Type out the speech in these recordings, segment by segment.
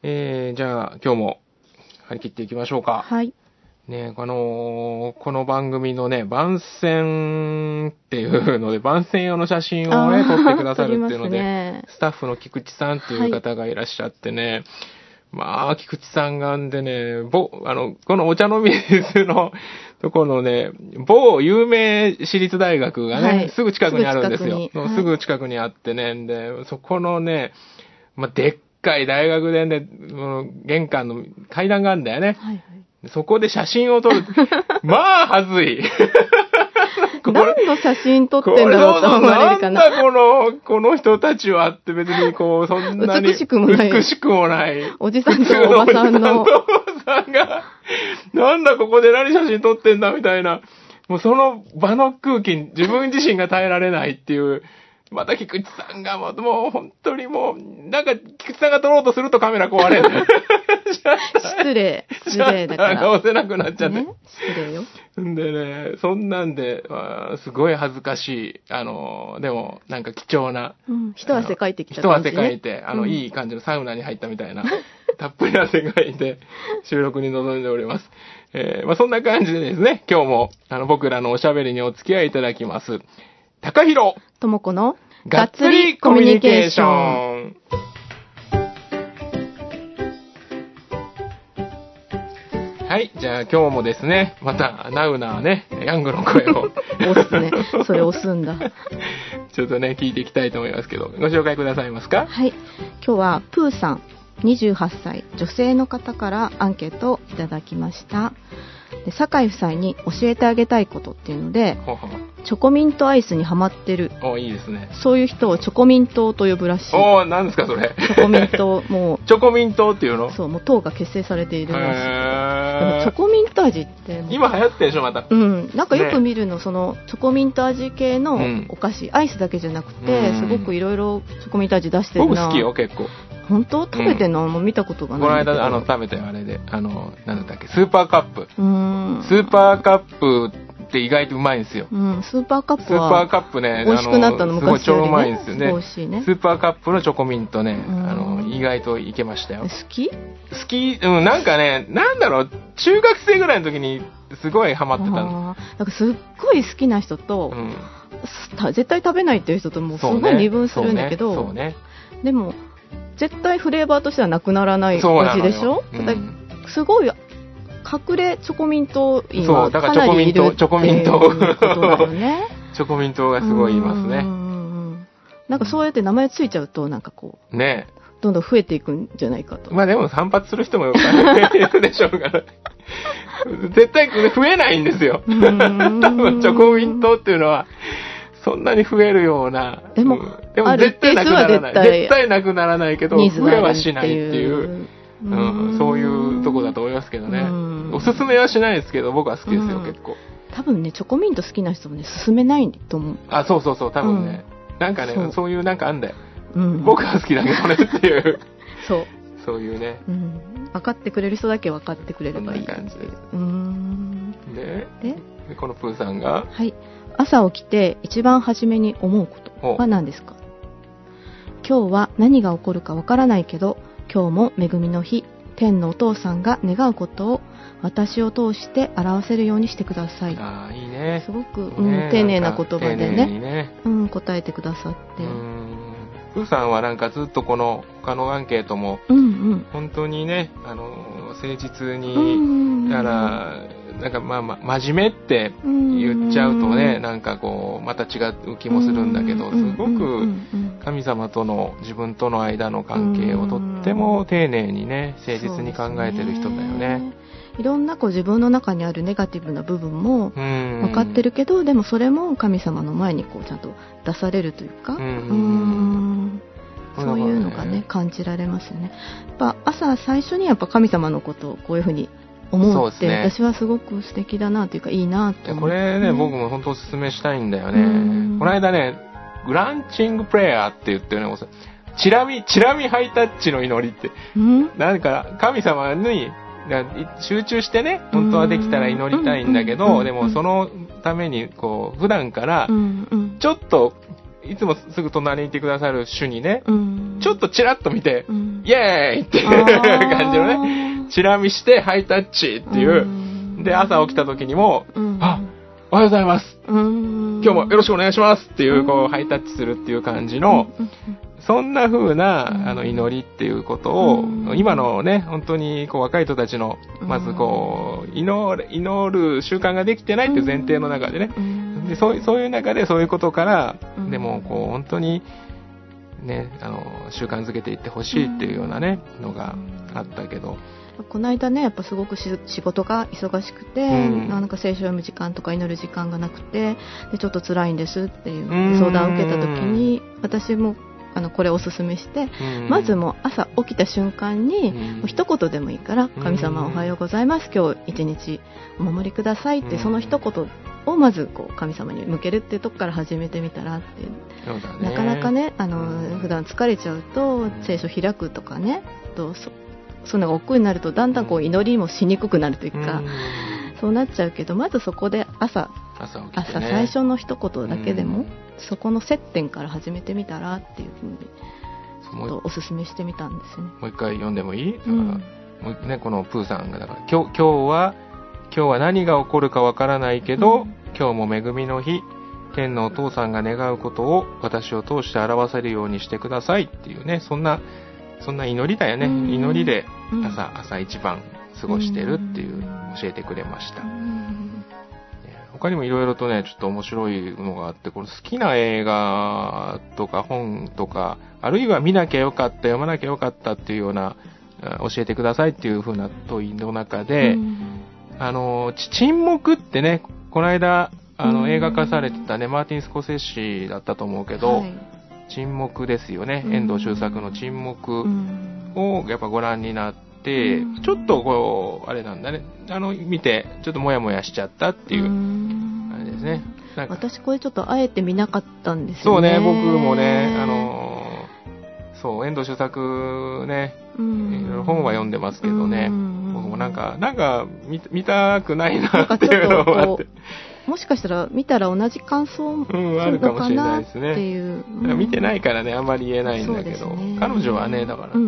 じゃあ今日も張り切っていきましょうか。 はい。 ね、この番組のね、番宣っていうので、番宣用の写真をね、撮ってくださるっていうので、 ね、 スタッフの菊池さんっていう方がいらっしゃってね、まあ、菊池さんがんでね、このお茶の水のところのね、某有名私立大学がね、はい、すぐ近くにあるんですよ。すぐ近くにあってね、で、そこのね、まあ、でっかい大学でね、玄関の階段があるんだよね。はいはい、そこで写真を撮る。まあ、はずい。 何の写真撮ってんだろうと思われるかな。 なんだこの人たちはって別にそんなに美しくもない。おじさんとおばさんの。おじさんが、なんだここで何写真撮ってんだみたいな。もうその場の空気に自分自身が耐えられないっていう。また菊池さんがもう本当にもう、なんか菊池さんが撮ろうとするとカメラ壊れる。 失礼だから。 直せなくなっちゃって。 ね、失礼よ。 でね、そんなんで、すごい恥ずかしい、でもなんか貴重な。 一汗かいてきた感じ、ね。一汗かいて、いい感じのサウナに入ったみたいな、たっぷり汗かいて収録に臨んでおります。まあそんな感じでですね、今日も僕らのおしゃべりにお付き合いいただきます。高弘智子のがっつりコミュニケーション。はい、じゃあ今日もですね、またナウなね、ヤングの声を押すね。それ押すんだ。 ちょっとね、聞いていきたいと思いますけど、ご紹介くださいますか？ はい、今日はプーさん、28歳女性の方からアンケートをいただきました。で、酒井夫妻に教えてあげたいことっていうので、チョコミントアイスにハマってる。 いいですね。 そういう人をチョコミン党と呼ぶらしい。 何ですかそれ。 チョコミン党、もう。 チョコミン党っていうの？ そう、もう党が結成されているらしい。でもチョコミント味って。 今流行ってるでしょ、また。 なんかよく見るの、その、チョコミント味系のお菓子、アイスだけじゃなくて、すごくいろいろチョコミント味出してるな。 僕好きよ、結構。 本当？食べてんのも見たことがない。 この間、食べたよ、あれで。なんだっけ、スーパーカップ。スーパーカップって意外とうまいんですよ。 スーパーカップは。 スーパーカップね、 美味しくなったの昔よりね。 すごい超うまいんですよね。 美味しいね。 スーパーカップのチョコミントね、意外といけましたよ。 好き？ なんかね、なんだろう、中学生ぐらいの時にすごいハマってたの。 なんかすっごい好きな人と、絶対食べないっていう人ともすごい二分するんだけど、 そうね。 でも、絶対フレーバーとしてはなくならない味でしょ？すごい隠れチョコミント今かなりいるっていうことだよね。 チョコミントがすごいいますね。 なんかそうやって名前ついちゃうとなんかこうね、 どんどん増えていくんじゃないかと。 まあでも散髪する人もいるでしょうから。絶対増えないんですよ。多分チョコミントっていうのは。そんなに増えるような。 でも絶対なくならない。絶対なくならないけど、増えはしないっていう、そういうとこだと思いますけどね。おすすめはしないですけど、僕は好きですよ、結構。 多分ね、チョコミント好きな人もね、勧めないと思う。 そう、多分ね。なんかね、そういうなんかあんだよ。僕は好きだけどねっていう。そういうね。 分かってくれる人だけ分かってくれればいい感じで。 で、このプーさんが、 はい。朝起きて一番初めに思うことは何ですか？今日は何が起こるかわからないけど、今日も恵みの日、天のお父さんが願うことを私を通して表せるようにしてください。 いいね。 すごく、丁寧な言葉でね、答えてくださって。 プーさんはなんかずっと他のアンケートも、本当にね、誠実に、なんか真面目って言っちゃうとね、なんかこうまた違う気もするんだけど、すごく神様との自分との間の関係をとっても丁寧にね、誠実に考えてる人だよね。 いろんな自分の中にあるネガティブな部分も分かってるけど、でもそれも神様の前にちゃんと出されるというか、そういうのがね、感じられますよね。やっぱ朝最初にやっぱ神様のことをこういうふうに思って、私はすごく素敵だなというかいいなと思って。 これね、僕も本当おすすめしたいんだよね。この間ね、グランチングプレイヤーって言ってね、チラミハイタッチの祈りって、なんか神様に集中してね、本当はできたら祈りたいんだけど、でもそのために普段からちょっといつもすぐ隣にいてくださる主にね、 うん、 ちょっとチラッと見て、 うん、 イエーイっていう感じのね、チラ見してハイタッチっていう、うん、で、朝起きた時にも、 うん、 あ、おはようございます、 うん、 今日もよろしくお願いしますっていう、こう、ハイタッチするっていう感じの、そんな風な、祈りっていうことを、今のね、本当に、こう、若い人たちの、まずこう、祈る習慣ができてないっていう前提の中でね、でそういう中でそういうことから、でも、こう、本当に、ね、習慣づけていってほしいっていうようなね、のがあったけど、 この間ね、やっぱすごく仕事が忙しくて、なんか聖書を読む時間とか祈る時間がなくて、でちょっと辛いんですっていう相談を受けた時に、私もこれをおすすめして、まずもう朝起きた瞬間に、もう一言でもいいから、神様おはようございます、今日一日お守りくださいって、その一言をまずこう神様に向けるっていうとこから始めてみたらっていう。 そうだね、 なかなかね、普段疲れちゃうと聖書開くとかね、そんな億劫になるとだんだんこう祈りもしにくくなるというか、そうなっちゃうけど、まずそこで朝最初の一言だけでも、そこの接点から始めてみたらっていうふうにおすすめしてみたんですね。 もう一回読んでもいい？だから、もうね、このプーさんがだから今日は何が起こるかわからないけど、今日も恵みの日、天のお父さんが願うことを私を通して表せるようにしてくださいっていうね、そんな祈りだよね。祈りで朝一番過ごしてるっていう教えてくれました。他にもいろいろとね、ちょっと面白いのがあって、これ好きな映画とか本とか、あるいは見なきゃよかった、読まなきゃよかったっていうような、教えてくださいっていう風な問いの中で、沈黙ってね、この間、映画化されてたね、マーティン・スコセッシだったと思うけど、はい、沈黙ですよね。遠藤周作の沈黙をやっぱご覧になって、ちょっとこう、あれなんだね、見て、ちょっとモヤモヤしちゃったっていう感じですね。 私これちょっとあえて見なかったんですよね。 そうね、僕もね、そう、遠藤周作ね、いろいろ本は読んでますけどね、僕もなんか見たくないなっていうのがあって。 もしかしたら見たら同じ感想するのかなっていう、 見てないからね、あんまり言えないんだけど、ね、彼女はね、だから、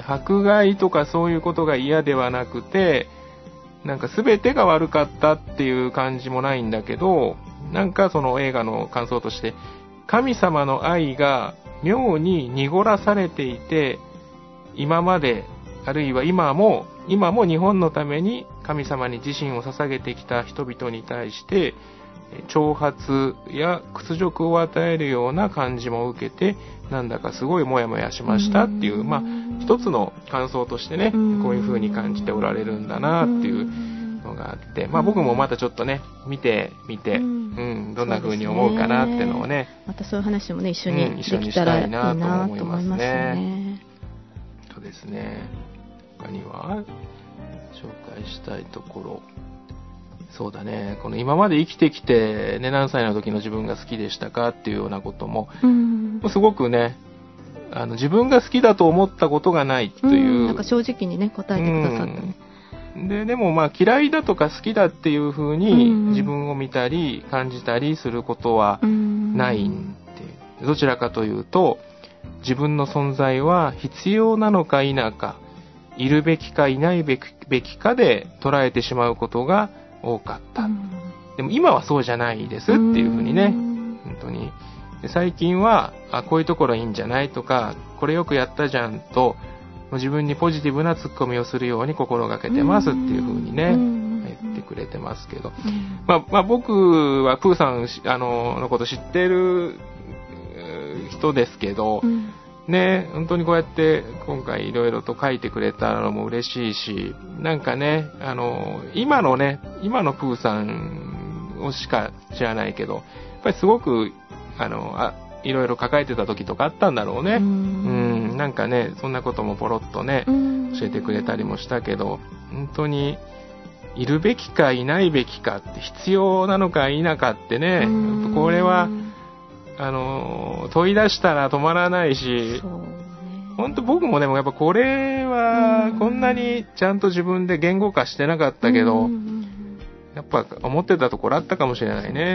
迫害とかそういうことが嫌ではなくて、なんか全てが悪かったっていう感じもないんだけど、なんかその映画の感想として、神様の愛が妙に濁らされていて、今まで、あるいは今も日本のために神様に自身を捧げてきた人々に対して挑発や屈辱を与えるような感じも受けて、なんだかすごいモヤモヤしましたっていう、まあ一つの感想としてね、こういう風に感じておられるんだなっていうのがあって、まあ僕もまたちょっとね、見て、どんな風に思うかなっていうのをね、 またそういう話もね、一緒にできたらいいなと思いますね。 そうですね。他には紹介したいところ、そうだね、この今まで生きてきて、ね、何歳の時の自分が好きでしたかっていうようなことも、すごくね、自分が好きだと思ったことがないという、 なんか正直にね答えてくださったね。 でもまあ嫌いだとか好きだっていう風に自分を見たり感じたりすることはないんで、どちらかというと自分の存在は必要なのか否か、いるべきかいないべきかで捉えてしまうことが多かった。でも今はそうじゃないですっていう風にね、本当に。で最近はこういうところいいんじゃないとか、これよくやったじゃんと、自分にポジティブなツッコミをするように心がけてますっていう風にね、言ってくれてますけど。まあ僕はプーさんのこと知ってる人ですけど、ね、本当にこうやって今回いろいろと書いてくれたのも嬉しいし、なんかね、今のプーさんをしか知らないけど、やっぱりすごく、いろいろ抱えてた時とかあったんだろうね。なんかね、そんなこともポロッとね、教えてくれたりもしたけど、本当に、いるべきかいないべきかって、必要なのか否かってね、これは、問い出したら止まらないし、本当僕もでもやっぱこれはこんなにちゃんと自分で言語化してなかったけど、やっぱ思ってたところあったかもしれないね。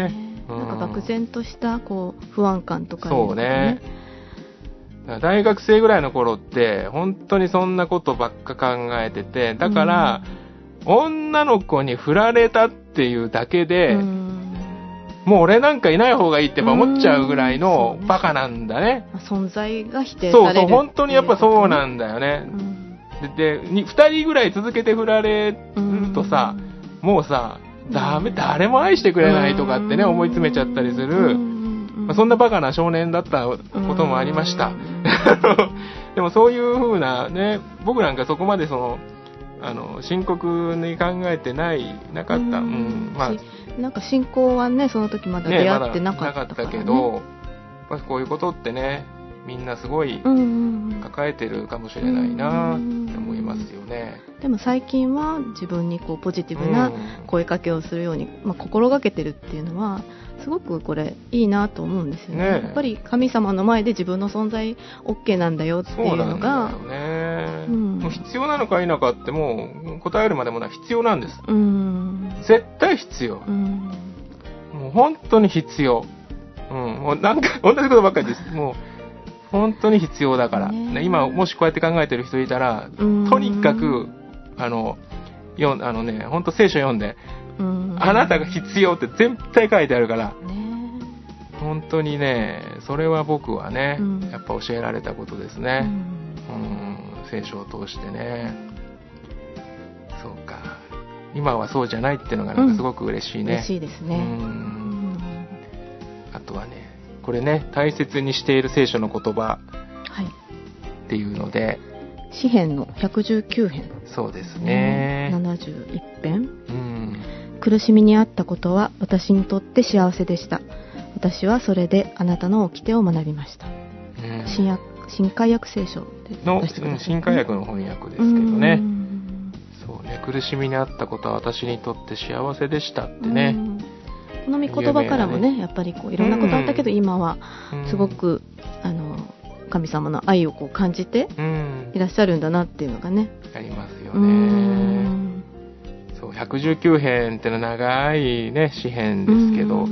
なんか漠然としたこう不安感とか、 そうね。大学生ぐらいの頃って本当にそんなことばっか考えてて、だから、女の子に振られたっていうだけで、もう俺なんかいない方がいいって思っちゃうぐらいのバカなんだね。 存在が否定される。 そうそう、本当にやっぱそうなんだよね。で、2人ぐらい続けて振られるとさ、もうさ、誰も愛してくれないとかってね、思い詰めちゃったりする。そんなバカな少年だったこともありました。でもそういう風なね、僕なんかそこまで深刻に考えてなかった。まあ、なんか信仰はね、その時まだ出会ってなかったからね。 けど、やっぱこういうことってね、みんなすごい抱えてるかもしれないなって思いますよね。 でも最近は自分にこうポジティブな声かけをするように、心がけてるっていうのはすごくこれいいなと思うんですよね。やっぱり神様の前で自分の存在 OK なんだよっていうのが、 そうなんだよね。もう必要なのか否かってもう答えるまでもない、必要なんです。絶対必要。もう本当に必要。もうなんか同じことばっかりです。もう本当に必要だから、今もしこうやって考えてる人いたら、とにかく本当聖書読んで、あなたが必要って絶対書いてあるから、本当にね、それは僕はね、やっぱ教えられたことですね。聖書を通してね。そうか。今はそうじゃないっていうのがなんかすごく嬉しいね。 嬉しいですね。 あとはね、これね、大切にしている聖書の言葉っていうので、 詩編の119編。 そうですね。 71編。苦しみにあったことは私にとって幸せでした。私はそれであなたの掟を学びました。新海訳聖書の新海訳の翻訳ですけどね。そうね、苦しみにあったことは私にとって幸せでしたってね。 この御言葉からもね、やっぱりこういろんなことあったけど、今はすごく神様の愛をこう感じていらっしゃるんだなっていうのがね、 ありますよね。そう、119編ってのは長いね詩編ですけど、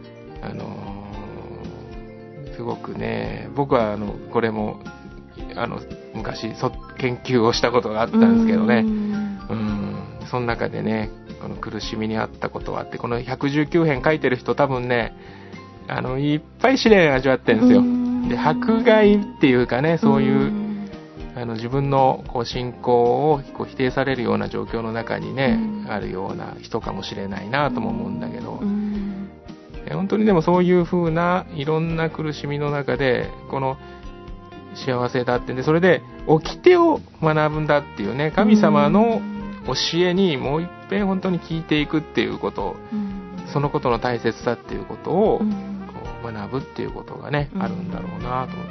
すごくね、僕はこれも昔研究をしたことがあったんですけどね、その中でね、この苦しみにあったことはって、この119編書いてる人多分ね、いっぱい試練味わってるんですよ。で、迫害っていうかね、そういう自分のこう信仰をこう否定されるような状況の中にね、あるような人かもしれないなとも思うんだけど、本当にでもそういう風ないろんな苦しみの中でこの幸せだってんで、それで掟を学ぶんだっていうね、神様の教えにもう一遍本当に聞いていくっていうことを、そのことの大切さっていうことをこう学ぶっていうことがね、あるんだろうなと思って。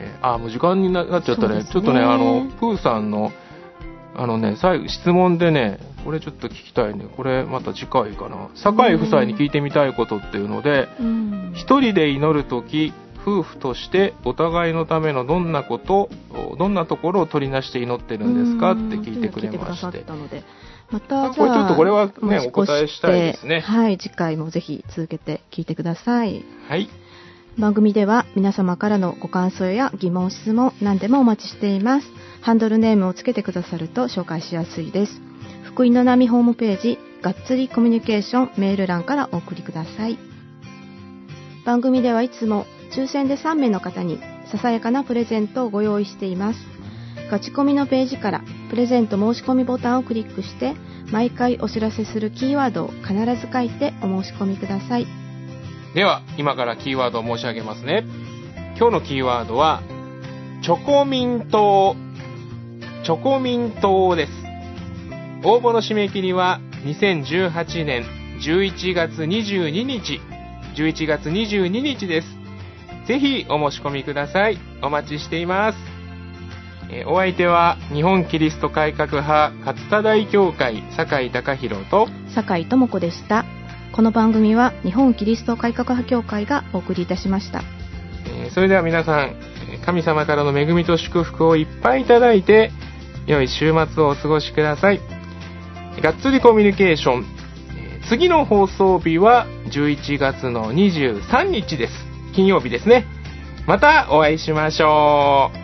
で、もう時間になっちゃったね。ちょっとね、プーさんの最後質問でね、これちょっと聞きたいね。これまた次回かな。酒井夫妻に聞いてみたいことっていうので、一人で祈るとき、夫婦としてお互いのためのどんなところを取りなして祈ってるんですかって聞いてくれまして、 またこれちょっとこれはね、お答えしたいですね。 はい、次回もぜひ続けて聞いてください。 はい。 番組では皆様からのご感想や疑問質問何でもお待ちしています。ハンドルネームをつけてくださると紹介しやすいです。福音の波ホームページがっつりコミュニケーションメール欄からお送りください。番組ではいつも抽選で3名の方にささやかなプレゼントをご用意しています。ガチコミのページからプレゼント申し込みボタンをクリックして毎回お知らせするキーワードを必ず書いてお申し込みください。 では今からキーワードを申し上げますね。今日のキーワードはチョコミン党。チョコミン党です。応募の締め切りは2018年11月22日11月22日です。ぜひお申し込みください。お待ちしています。お相手は日本キリスト改革派勝田大教会酒井貴弘と酒井智子でした。この番組は日本キリスト改革派協会がお送りいたしました。 それでは皆さん、神様からの恵みと祝福をいっぱいいただいて良い週末をお過ごしください。がっつりコミュニケーション、 次の放送日は11月の23日です。金曜日ですね。またお会いしましょう。